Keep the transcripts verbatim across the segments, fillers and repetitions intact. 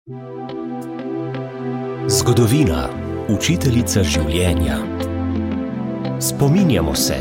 Zgodovina, učiteljica življenja. Spominjamo se.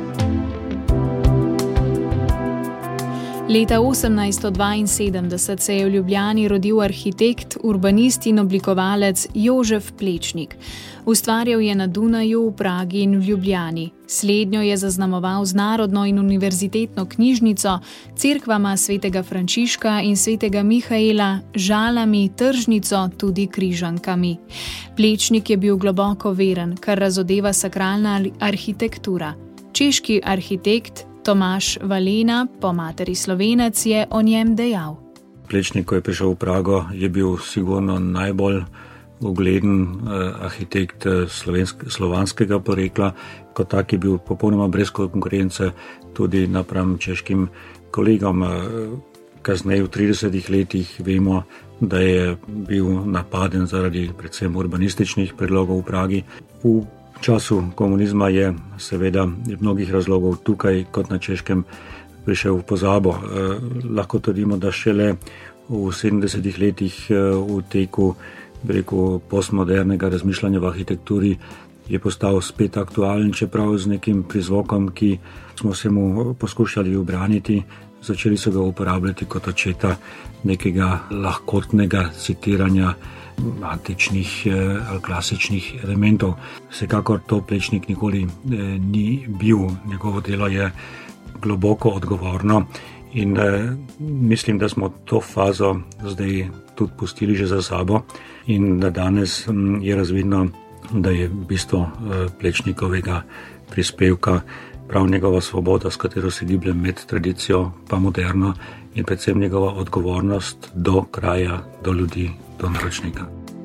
Leta osemnajststo dvainsedemdeset se je v Ljubljani rodil arhitekt, urbanist in oblikovalec Jožef Plečnik. Ustvarjal je na Dunaju, v Pragi in v Ljubljani. Slednjo je zaznamoval z Narodno in univerzitetno knjižnico, cerkvama svetega Frančiška in svetega Mihaela, žalami, tržnico, tudi križankami. Plečnik je bil globoko veren, kar razodeva sakralna arhitektura. Češki arhitekt Tomaž Valena, po materi Slovenec, je o njem dejal. Plečnik, ko je prišel v Prago, je bil sigurno najbolj ugleden eh, arhitekt slovanskega porekla. Kot tak je bil popolnoma brez konkurence tudi napram češkim kolegom. Kasneje v tridesetih letih vemo, da je bil napaden zaradi predvsem urbanističnih predlogov v Pragi. V V času komunizma je seveda mnogih razlogov tukaj kot na Češkem prišel v pozabo. Eh, lahko trdimo, da šele v sedemdesetih letih eh, v teku rekel, postmodernega razmišljanja v arhitekturi je postal spet aktualen, čeprav z nekim prizvokom, ki smo se mu poskušali ubraniti. Začeli so ga uporabljati kot očeta nekega lahkotnega citiranja antičnih ali klasičnih elementov. Vsekakor to Plečnik nikoli eh, ni bil. Njegovo delo je globoko odgovorno in eh, mislim, da smo to fazo zdaj tudi pustili že za sabo in da danes hm, je razvidno, da je bistvo eh, Plečnikovega prispevka prav njegova svoboda, s katero se giblje med tradicijo pa moderno in predvsem njegova odgovornost do kraja, do ljudi, do naročnika.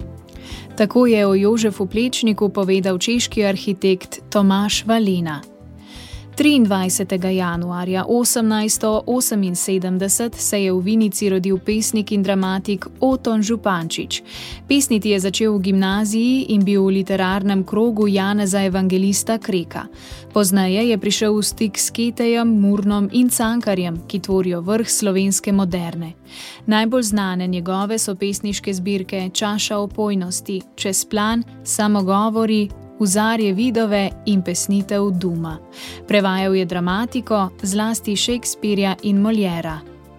Tako je o Jožefu Plečniku povedal češki arhitekt Tomaž Valena. triindvajsetega januarja osemnajststo oseminsedemdeset se je v Vinici rodil pesnik in dramatik Oton Župančič. Pesniti je začel v gimnaziji in bil v literarnem krogu Janeza Evangelista Kreka. Pozneje je prišel v stik s Ketejem, Murnom in Cankarjem, ki tvorijo vrh slovenske moderne. Najbolj znane njegove so pesniške zbirke Čaša opojnosti, Čez plan, Samogovori, Vzarje vidove in pesnitev Duma. Prevajal je dramatiko, zlasti Shakespearja in Moliera.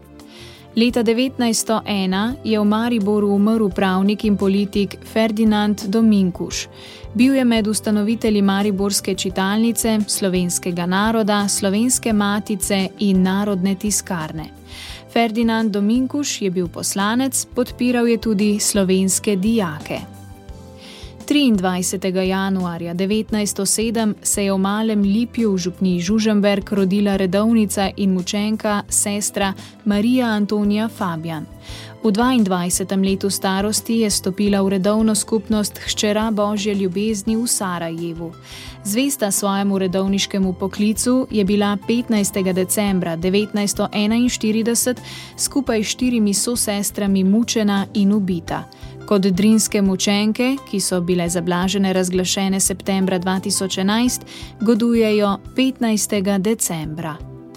Leta devetnajststo ena je v Mariboru umrl pravnik in politik Ferdinand Dominkuš. Bil je med ustanovitelji Mariborske čitalnice, Slovenskega naroda, Slovenske matice in Narodne tiskarne. Ferdinand Dominkuš je bil poslanec, podpiral je tudi slovenske dijake. triindvajsetega januarja devetnajststo sedem se je v Malem Lipju v župniji Žužemberk rodila redovnica in mučenka sestra Marija Antonija Fabijan. V dvaindvajsetem letu starosti je stopila v redovno skupnost hčera Božje ljubezni v Sarajevu. Zvesta svojemu redovniškemu poklicu je bila petnajstega decembra devetnajststo enainštirideset skupaj s štirimi sosestrami mučena in ubita. Kot drinske mučenke, ki so bile zablažene razglašene septembra dva tisoč enajst, godujejo petnajstega decembra.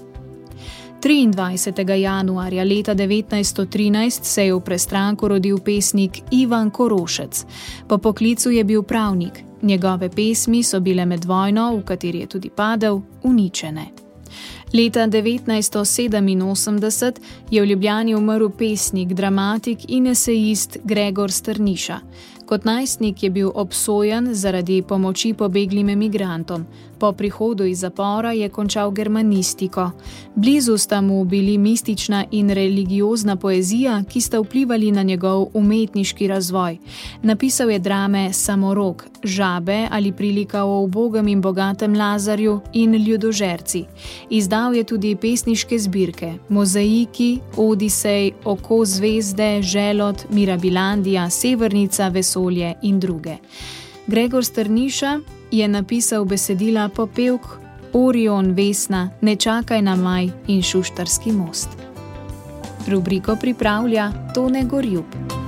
triindvajsetega januarja leta devetnajststo trinajst se je v Prestranku rodil pesnik Ivan Korošec. Po poklicu je bil pravnik. Njegove pesmi so bile med vojno, v kateri je tudi padel, uničene. Leta devetnajststo sedeminosemdeset je v Ljubljani umrl pesnik, dramatik in esejist Gregor Strniša. Kot najstnik je bil obsojen zaradi pomoči pobeglim emigrantom. Po prihodu iz zapora je končal germanistiko. Blizu sta mu bili mistična in religiozna poezija, ki sta vplivali na njegov umetniški razvoj. Napisal je drame Samorok, Žabe ali prilika o ubogem in bogatem Lazarju in Ljudožerci. Izdal je tudi pesniške zbirke Mozaiki, Odisej, Oko zvezde, Želod, Mirabilandija, Severnica, Vesolje in druge. Gregor Strniša je napisal besedila Popevk, Orion, Vesna, Ne čakaj na maj in Šuštarski most. Rubriko pripravlja Tone Gorjup.